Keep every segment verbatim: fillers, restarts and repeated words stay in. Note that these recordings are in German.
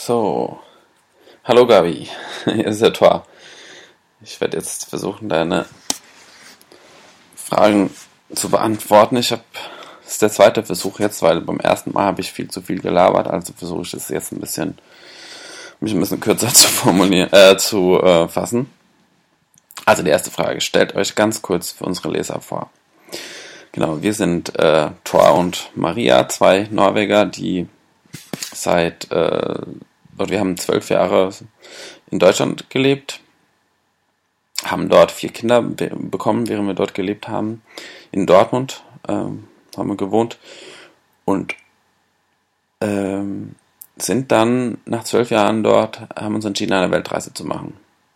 So, hallo Gabi, hier ist der Tor. Ich werde jetzt versuchen, deine Fragen zu beantworten. Ich habe, das ist der zweite Versuch jetzt, weil beim ersten Mal habe ich viel zu viel gelabert, also versuche ich es jetzt ein bisschen, mich ein bisschen kürzer zu formulieren, äh, zu äh, fassen. Also die erste Frage, stellt euch ganz kurz für unsere Leser vor. Genau, wir sind äh, Thor und Maria, zwei Norweger, die seit, äh, oder wir haben zwölf Jahre in Deutschland gelebt, haben dort vier Kinder be- bekommen, während wir dort gelebt haben. In Dortmund ähm, haben wir gewohnt und ähm, sind dann nach zwölf Jahren dort, haben uns entschieden, eine Weltreise zu machen.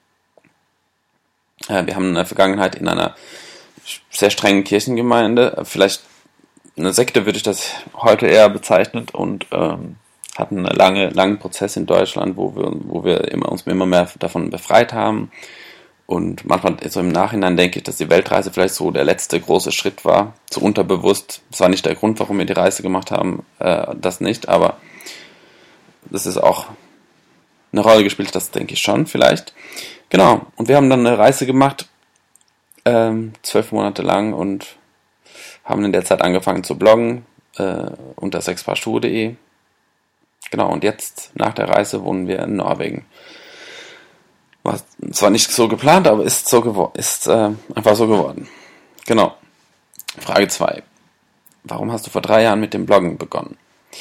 Äh, wir haben in der Vergangenheit in einer sehr strengen Kirchengemeinde, vielleicht eine Sekte würde ich das heute eher bezeichnen, und ähm, hatten einen lange, langen Prozess in Deutschland, wo wir, wo wir immer, uns immer mehr davon befreit haben. Und manchmal so im Nachhinein denke ich, dass die Weltreise vielleicht so der letzte große Schritt war, so unterbewusst. Das war nicht der Grund, warum wir die Reise gemacht haben, äh, das nicht, aber das ist auch eine Rolle gespielt, das denke ich schon vielleicht. Genau, und wir haben dann eine Reise gemacht, ähm, zwölf Monate lang, und haben in der Zeit angefangen zu bloggen, äh, unter sechs paar schuhe punkt de. Genau, und jetzt, nach der Reise, wohnen wir in Norwegen. War zwar nicht so geplant, aber ist so geworden, ist äh, einfach so geworden. Genau. Frage zwei. Warum hast du vor drei Jahren mit dem Bloggen begonnen?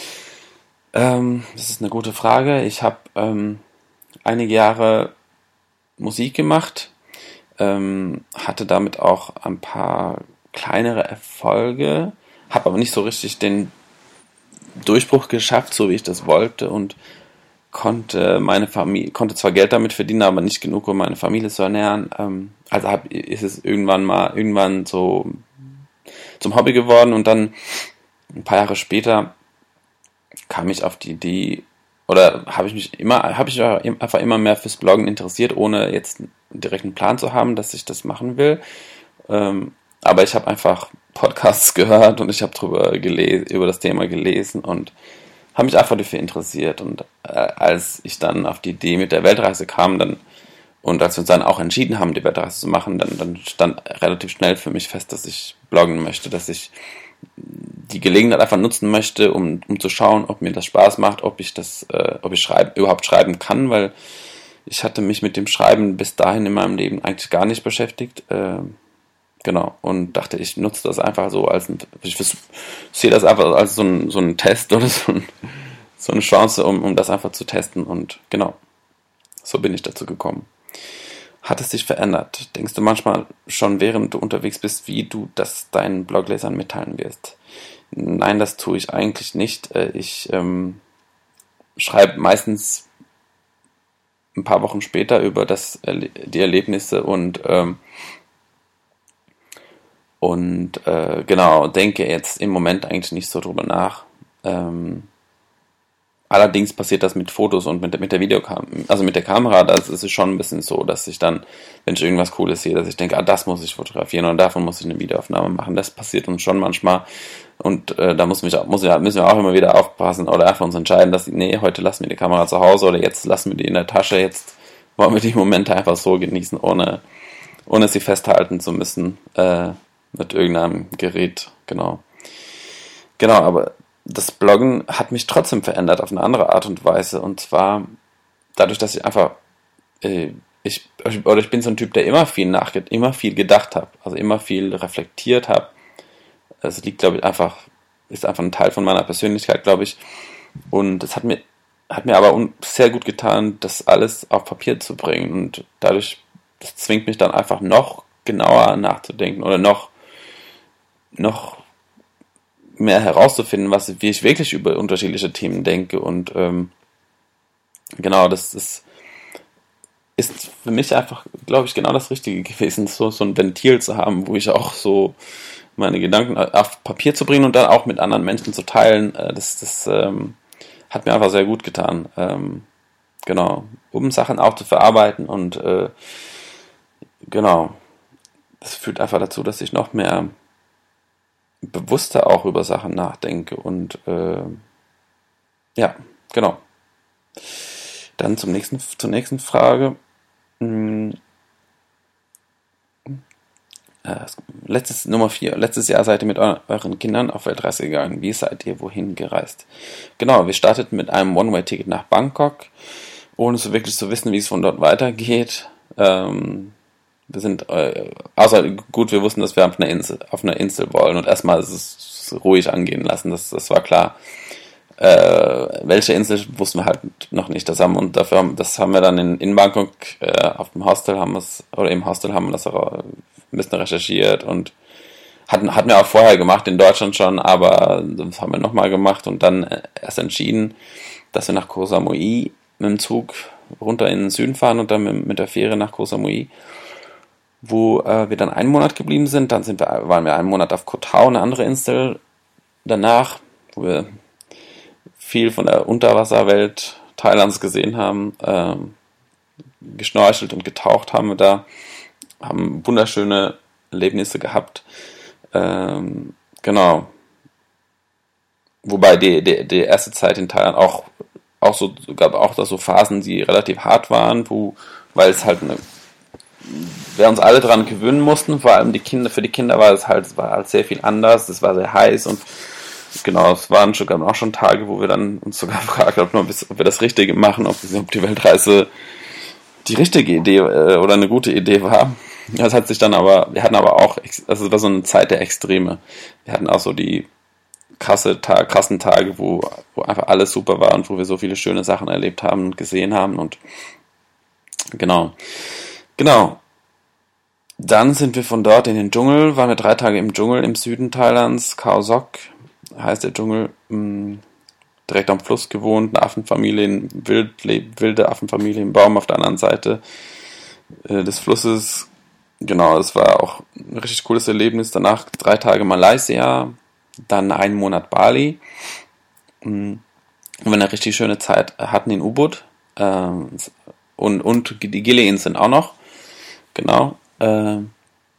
Ähm, das ist eine gute Frage. Ich habe ähm, einige Jahre Musik gemacht, ähm, hatte damit auch ein paar kleinere Erfolge, habe aber nicht so richtig den Durchbruch geschafft, so wie ich das wollte, und konnte meine Familie, konnte zwar Geld damit verdienen, aber nicht genug, um meine Familie zu ernähren. Ähm, also hab, ist es irgendwann mal, irgendwann so zum Hobby geworden, und dann ein paar Jahre später kam ich auf die Idee, oder habe ich mich immer, habe ich einfach immer mehr fürs Bloggen interessiert, ohne jetzt einen direkten Plan zu haben, dass ich das machen will. Ähm, aber ich habe einfach Podcasts gehört und ich habe drüber gelesen, über das Thema gelesen und habe mich einfach dafür interessiert. Und äh, als ich dann auf die Idee mit der Weltreise kam, dann und als wir uns dann auch entschieden haben, die Weltreise zu machen, dann, dann stand relativ schnell für mich fest, dass ich bloggen möchte, dass ich die Gelegenheit einfach nutzen möchte, um, um zu schauen, ob mir das Spaß macht, ob ich das, äh, ob ich schreiben, überhaupt schreiben kann, weil ich hatte mich mit dem Schreiben bis dahin in meinem Leben eigentlich gar nicht beschäftigt. Äh, genau, und dachte, ich nutze das einfach so als ein, ich sehe das einfach als so ein, so ein Test oder so, ein, so eine Chance, um, um das einfach zu testen, und genau, so bin ich dazu gekommen. Hat es sich verändert? Denkst du manchmal schon, während du unterwegs bist, wie du das deinen Bloglesern mitteilen wirst? Nein, das tue ich eigentlich nicht. Ich ähm, schreibe meistens ein paar Wochen später über das, die Erlebnisse und ähm, und äh, genau, denke jetzt im Moment eigentlich nicht so drüber nach. Ähm, Allerdings passiert das mit Fotos und mit der, mit der Videokamera, also mit der Kamera, das ist es schon ein bisschen so, dass ich dann, wenn ich irgendwas Cooles sehe, dass ich denke, ah, das muss ich fotografieren und davon muss ich eine Videoaufnahme machen. Das passiert uns schon manchmal, und äh, da muss mich, muss ich, müssen wir auch immer wieder aufpassen oder einfach uns entscheiden, dass, nee, heute lassen wir die Kamera zu Hause oder jetzt lassen wir die in der Tasche, jetzt wollen wir die Momente einfach so genießen, ohne, ohne sie festhalten zu müssen äh, mit irgendeinem Gerät, genau. Genau, aber das Bloggen hat mich trotzdem verändert auf eine andere Art und Weise, und zwar dadurch, dass ich einfach äh, ich oder ich bin so ein Typ, der immer viel nachgedacht, immer viel gedacht habe, also immer viel reflektiert habe. Es liegt, glaube ich, einfach ist einfach ein Teil von meiner Persönlichkeit, glaube ich, und es hat mir hat mir aber sehr gut getan, das alles auf Papier zu bringen, und dadurch, das zwingt mich dann einfach noch genauer nachzudenken oder noch noch mehr herauszufinden, was, wie ich wirklich über unterschiedliche Themen denke, und ähm, genau, das ist, ist für mich einfach, glaube ich, genau das Richtige gewesen, so, so ein Ventil zu haben, wo ich auch so meine Gedanken auf Papier zu bringen und dann auch mit anderen Menschen zu teilen, äh, das, das ähm, hat mir einfach sehr gut getan, ähm, genau, um Sachen auch zu verarbeiten, und äh, genau, das führt einfach dazu, dass ich noch mehr bewusster auch über Sachen nachdenke, und äh, ja, genau. Dann zum nächsten, zur nächsten Frage. Hm, äh, letztes, Nummer vier. Letztes Jahr seid ihr mit eu- euren Kindern auf Weltreise gegangen. Wie seid ihr wohin gereist? Genau, wir starteten mit einem One-Way-Ticket nach Bangkok, ohne so wirklich zu wissen, wie es von dort weitergeht. Ähm, wir sind, äh, außer gut, wir wussten, dass wir auf einer Insel, auf einer Insel wollen und erstmal ist es ruhig angehen lassen, das, das war klar. Äh, welche Insel wussten wir halt noch nicht. Das haben und dafür haben, das haben wir dann in, in Bangkok äh, auf dem Hostel haben wir es oder im Hostel haben wir das auch ein bisschen recherchiert und hatten hatten wir auch vorher gemacht in Deutschland schon, aber das haben wir nochmal gemacht und dann erst entschieden, dass wir nach Koh Samui mit dem Zug runter in den Süden fahren und dann mit, mit der Fähre nach Koh Samui, wo äh, wir dann einen Monat geblieben sind. Dann sind wir, waren wir einen Monat auf Koh Tao, eine andere Insel danach, wo wir viel von der Unterwasserwelt Thailands gesehen haben, ähm, geschnorchelt und getaucht haben wir da, haben wunderschöne Erlebnisse gehabt. Ähm, genau. Wobei die, die, die erste Zeit in Thailand auch, auch so, gab auch da so Phasen, die relativ hart waren, wo, weil es halt eine, wir uns alle dran gewöhnen mussten, vor allem die Kinder, für die Kinder war es halt, es war halt sehr viel anders, es war sehr heiß und genau, es waren schon, auch schon Tage, wo wir dann uns sogar gefragt haben, ob wir das Richtige machen, ob die Weltreise die richtige Idee äh, oder eine gute Idee war. Das hat sich dann aber, wir hatten aber auch, also es war so eine Zeit der Extreme. Wir hatten auch so die krasse Tag, krassen Tage, wo, wo einfach alles super war und wo wir so viele schöne Sachen erlebt haben und gesehen haben und genau. Genau. Dann sind wir von dort in den Dschungel, waren wir drei Tage im Dschungel im Süden Thailands, Khao Sok heißt der Dschungel, mh, direkt am Fluss gewohnt, eine Affenfamilie, wild, wilde Affenfamilie im Baum auf der anderen Seite äh, des Flusses. Genau, das war auch ein richtig cooles Erlebnis. Danach drei Tage Malaysia, dann einen Monat Bali. Mh, und wir eine richtig schöne Zeit hatten in Ubud. Ähm, und, und die Gili-Inseln auch noch. Genau. Ähm,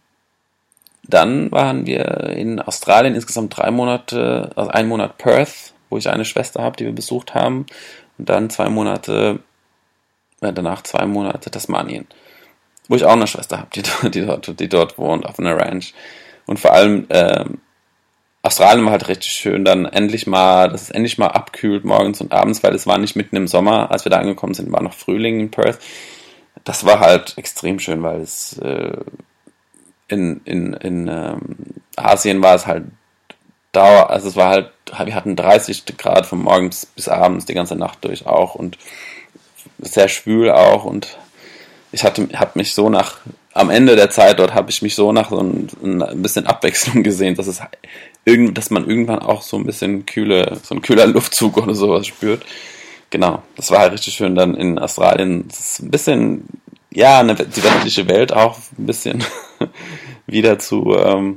Dann waren wir in Australien insgesamt drei Monate, also einen Monat Perth, wo ich eine Schwester habe, die wir besucht haben. Und dann zwei Monate, äh, danach zwei Monate Tasmanien, wo ich auch eine Schwester habe, die, die, dort, die dort wohnt, auf einer Ranch. Und vor allem äh, Australien war halt richtig schön, dann endlich mal, dass es endlich mal abkühlt morgens und abends, weil es war nicht mitten im Sommer, als wir da angekommen sind, war noch Frühling in Perth. Das war halt extrem schön, weil es äh, in, in, in ähm, Asien war es halt Dauer, also es war halt, wir hatten dreißig Grad von morgens bis abends die ganze Nacht durch auch und sehr schwül auch und ich hatte, habe mich so nach, am Ende der Zeit dort habe ich mich so nach so ein, ein bisschen Abwechslung gesehen, dass es irgend, dass man irgendwann auch so ein bisschen kühle, so ein kühler Luftzug oder sowas spürt. Genau, das war halt richtig schön dann in Australien. Das ist ein bisschen, ja, eine, die westliche Welt auch ein bisschen wieder zu, ähm,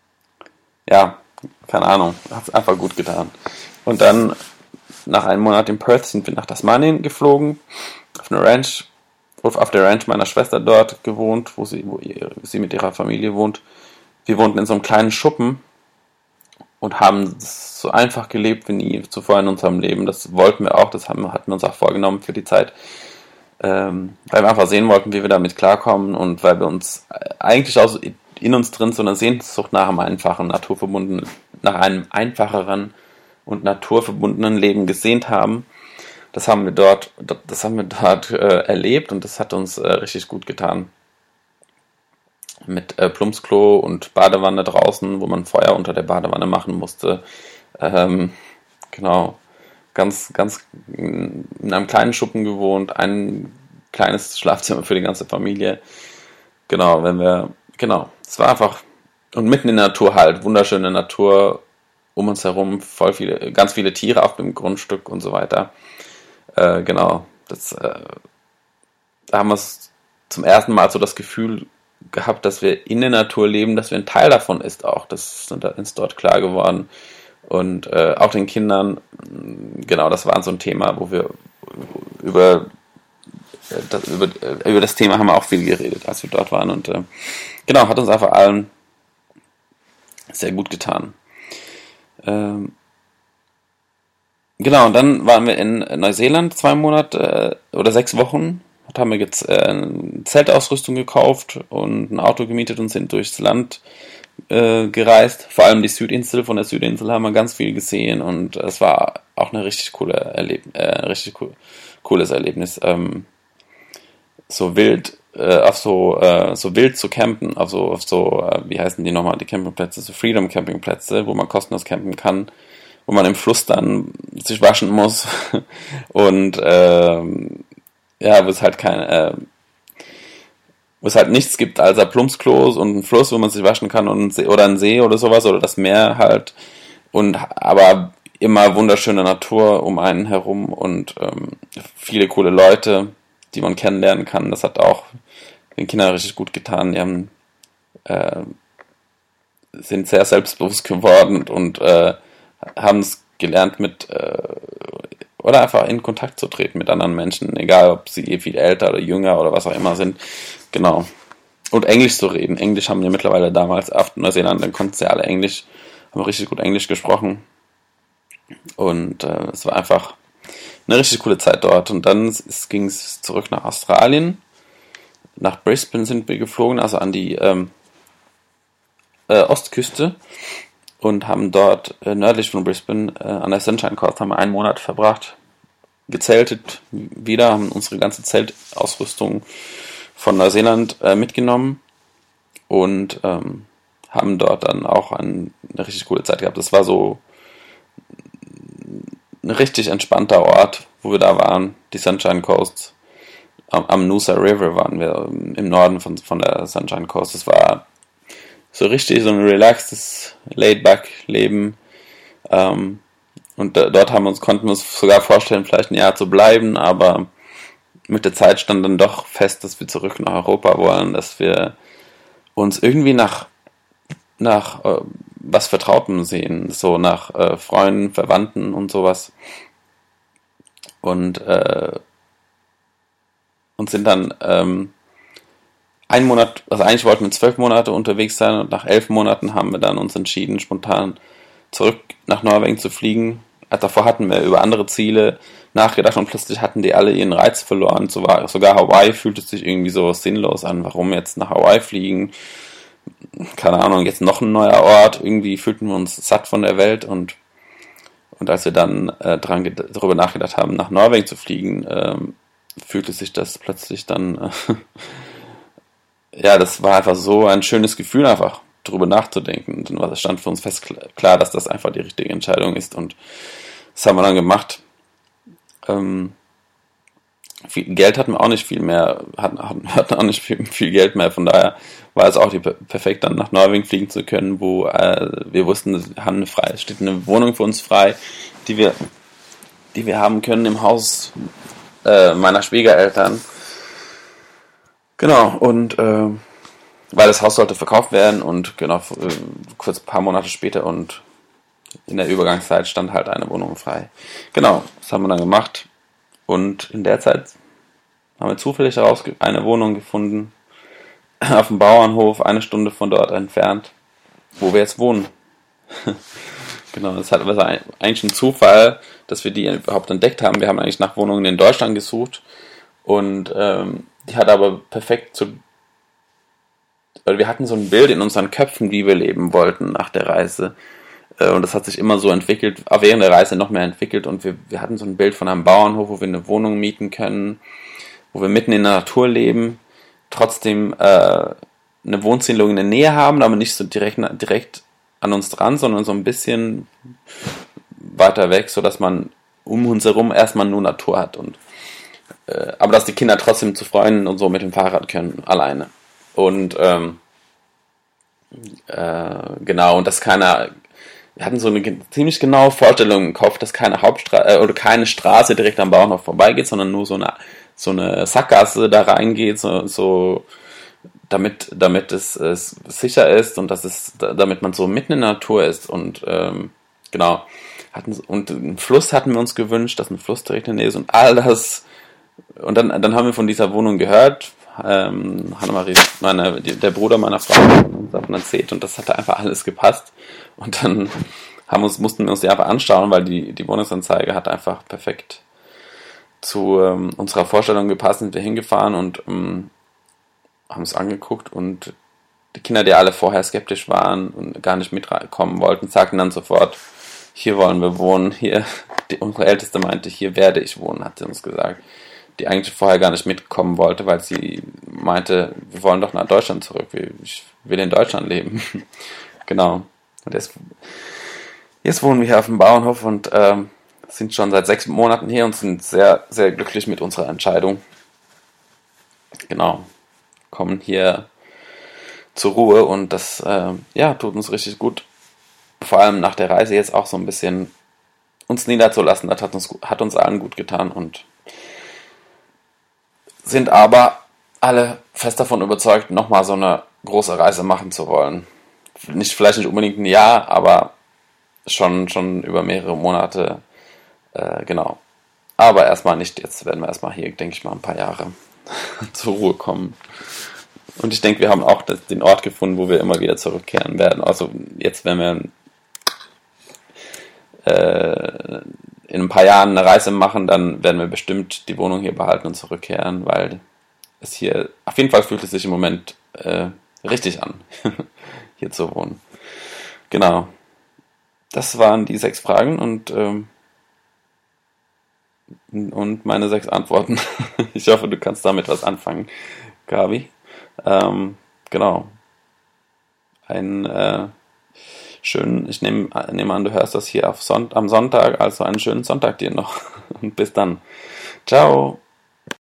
ja, keine Ahnung, hat es einfach gut getan. Und dann, nach einem Monat in Perth, sind wir nach Tasmanien geflogen, auf eine Ranch, auf der Ranch meiner Schwester dort gewohnt, wo sie, wo ihr, sie mit ihrer Familie wohnt. Wir wohnten in so einem kleinen Schuppen und haben so einfach gelebt wie nie zuvor in unserem Leben. Das wollten wir auch, das haben, hatten wir uns auch vorgenommen für die Zeit, ähm, weil wir einfach sehen wollten, wie wir damit klarkommen und weil wir uns eigentlich auch in uns drin so eine Sehnsucht nach einem einfachen, naturverbundenen, nach einem einfacheren und naturverbundenen Leben gesehnt haben. Das haben wir dort, das haben wir dort äh, erlebt und das hat uns äh, richtig gut getan. Mit äh, Plumpsklo und Badewanne draußen, wo man Feuer unter der Badewanne machen musste. Ähm, genau, ganz, ganz in einem kleinen Schuppen gewohnt, ein kleines Schlafzimmer für die ganze Familie. Genau, wenn wir, genau, es war einfach, und mitten in der Natur halt, wunderschöne Natur, um uns herum, voll viele, ganz viele Tiere auf dem Grundstück und so weiter. Äh, genau, das, äh, da haben wir es zum ersten Mal so das Gefühl gehabt, dass wir in der Natur leben, dass wir ein Teil davon ist auch. Das ist uns dort klar geworden. Und äh, auch den Kindern, genau, das war so ein Thema, wo wir über das, über, über das Thema haben wir auch viel geredet, als wir dort waren. Und äh, genau, hat uns einfach allen sehr gut getan. Ähm, genau, und dann waren wir in Neuseeland zwei Monate äh, oder sechs Wochen. Da haben wir jetzt äh, Zeltausrüstung gekauft und ein Auto gemietet und sind durchs Land äh, gereist. Vor allem die Südinsel. Von der Südinsel haben wir ganz viel gesehen und es war auch eine richtig coole Erleb- äh, richtig cool, cooles Erlebnis. Ähm, so wild, äh, auf so, äh, so wild zu campen, auf so, auf so, äh, wie heißen die nochmal, die Campingplätze, so Freedom Campingplätze, wo man kostenlos campen kann, wo man im Fluss dann sich waschen muss und ähm, ja, wo es halt kein, äh, wo es halt nichts gibt als ein Plumpsklos und ein Fluss, wo man sich waschen kann und ein See, oder ein See oder sowas oder das Meer halt und aber immer wunderschöne Natur um einen herum und ähm, viele coole Leute, die man kennenlernen kann. Das hat auch den Kindern richtig gut getan. Die haben äh, sind sehr selbstbewusst geworden und, und äh, haben es gelernt mit äh, oder einfach in Kontakt zu treten mit anderen Menschen, egal ob sie viel älter oder jünger oder was auch immer sind. Genau. Und Englisch zu reden. Englisch haben wir mittlerweile damals auf Neuseeland, dann konnten sie alle Englisch, haben richtig gut Englisch gesprochen. Und äh, es war einfach eine richtig coole Zeit dort. Und dann ging es zurück nach Australien. Nach Brisbane sind wir geflogen, also an die ähm, äh, Ostküste. Und haben dort äh, nördlich von Brisbane äh, an der Sunshine Coast haben wir einen Monat verbracht, gezeltet wieder, haben unsere ganze Zeltausrüstung von Neuseeland äh, mitgenommen und ähm, haben dort dann auch ein, eine richtig coole Zeit gehabt. Das war so ein richtig entspannter Ort, wo wir da waren, die Sunshine Coast. Am, am Noosa River waren wir im Norden von, von der Sunshine Coast. Das war so richtig so ein relaxtes, laid-back-Leben. Ähm, und da, dort haben wir uns, konnten wir uns sogar vorstellen, vielleicht ein Jahr zu bleiben, aber mit der Zeit stand dann doch fest, dass wir zurück nach Europa wollen, dass wir uns irgendwie nach, nach äh, was Vertrautem sehen, so nach äh, Freunden, Verwandten und sowas. Und, äh, und sind dann ähm, Ein Monat, also eigentlich wollten wir zwölf Monate unterwegs sein und nach elf Monaten haben wir dann uns entschieden, spontan zurück nach Norwegen zu fliegen. Also davor hatten wir über andere Ziele nachgedacht und plötzlich hatten die alle ihren Reiz verloren. Sogar Hawaii fühlte sich irgendwie so sinnlos an. Warum jetzt nach Hawaii fliegen? Keine Ahnung, jetzt noch ein neuer Ort. Irgendwie fühlten wir uns satt von der Welt und, und als wir dann äh, dran ged- darüber nachgedacht haben, nach Norwegen zu fliegen, ähm, fühlte sich das plötzlich dann... Äh, ja, das war einfach so ein schönes Gefühl, einfach drüber nachzudenken. Und dann stand für uns fest klar, dass das einfach die richtige Entscheidung ist. Und das haben wir dann gemacht. Ähm, viel Geld hatten wir auch nicht viel mehr, hatten, hatten auch nicht viel, viel Geld mehr. Von daher war es auch die, perfekt, dann nach Norwegen fliegen zu können, wo äh, wir wussten, wir haben eine frei, es steht eine Wohnung für uns frei, die wir, die wir haben können im Haus äh, meiner Schwiegereltern. Genau, und äh, weil das Haus sollte verkauft werden und genau, äh, kurz ein paar Monate später und in der Übergangszeit stand halt eine Wohnung frei. Genau, das haben wir dann gemacht und in der Zeit haben wir zufällig heraus eine Wohnung gefunden auf dem Bauernhof, eine Stunde von dort entfernt, wo wir jetzt wohnen. Genau, das war eigentlich ein Zufall, dass wir die überhaupt entdeckt haben. Wir haben eigentlich nach Wohnungen in Deutschland gesucht und ähm, die hat aber perfekt zu, weil wir hatten so ein Bild in unseren Köpfen, wie wir leben wollten nach der Reise. Und das hat sich immer so entwickelt, auch während der Reise noch mehr entwickelt. Und wir, wir hatten so ein Bild von einem Bauernhof, wo wir eine Wohnung mieten können, wo wir mitten in der Natur leben, trotzdem äh, eine Wohnsiedlung in der Nähe haben, aber nicht so direkt, direkt an uns dran, sondern so ein bisschen weiter weg, sodass man um uns herum erstmal nur Natur hat. Und aber dass die Kinder trotzdem zu Freunden und so mit dem Fahrrad können, alleine. Und ähm, äh, genau, und dass keiner, wir hatten so eine ziemlich genaue Vorstellung im Kopf, dass keine Hauptstraße äh, oder keine Straße direkt am Bauernhof vorbeigeht, sondern nur so eine so eine Sackgasse da reingeht, so, so damit damit es, es sicher ist und dass es damit man so mitten in der Natur ist und ähm, genau hatten und einen Fluss hatten wir uns gewünscht, dass ein Fluss direkt in der Nähe ist und all das. Und dann, dann haben wir von dieser Wohnung gehört. Ähm, Hannemarie, meine, die, der Bruder meiner Frau, hat uns davon erzählt und das hatte einfach alles gepasst. Und dann haben uns, mussten wir uns die einfach anschauen, weil die, die Wohnungsanzeige hat einfach perfekt zu ähm, unserer Vorstellung gepasst, sind wir hingefahren und ähm, haben es angeguckt und die Kinder, die alle vorher skeptisch waren und gar nicht mitkommen wollten, sagten dann sofort, hier wollen wir wohnen, hier, die, unsere Älteste meinte, hier werde ich wohnen, hat sie uns gesagt, die eigentlich vorher gar nicht mitkommen wollte, weil sie meinte, wir wollen doch nach Deutschland zurück, ich will in Deutschland leben. Genau. Und jetzt, jetzt wohnen wir hier auf dem Bauernhof und ähm, sind schon seit sechs Monaten hier und sind sehr, sehr glücklich mit unserer Entscheidung. Genau. Kommen hier zur Ruhe und das äh, ja, tut uns richtig gut. Vor allem nach der Reise jetzt auch so ein bisschen uns niederzulassen, das hat uns, hat uns allen gut getan und sind aber alle fest davon überzeugt, nochmal so eine große Reise machen zu wollen. Nicht, vielleicht nicht unbedingt ein Jahr, aber schon, schon über mehrere Monate, äh, genau. Aber erstmal nicht, jetzt werden wir erstmal hier, denke ich mal, ein paar Jahre zur Ruhe kommen. Und ich denke, wir haben auch das, den Ort gefunden, wo wir immer wieder zurückkehren werden. Also jetzt, wenn wir äh, in ein paar Jahren eine Reise machen, dann werden wir bestimmt die Wohnung hier behalten und zurückkehren, weil es hier, auf jeden Fall fühlt es sich im Moment äh, richtig an, hier zu wohnen. Genau. Das waren die sechs Fragen und ähm, und meine sechs Antworten. Ich hoffe, du kannst damit was anfangen, Gabi. Ähm, genau. Ein äh, schönen, ich nehme nehm an, du hörst das hier auf Son- am Sonntag, also einen schönen Sonntag dir noch. Und bis dann. Ciao.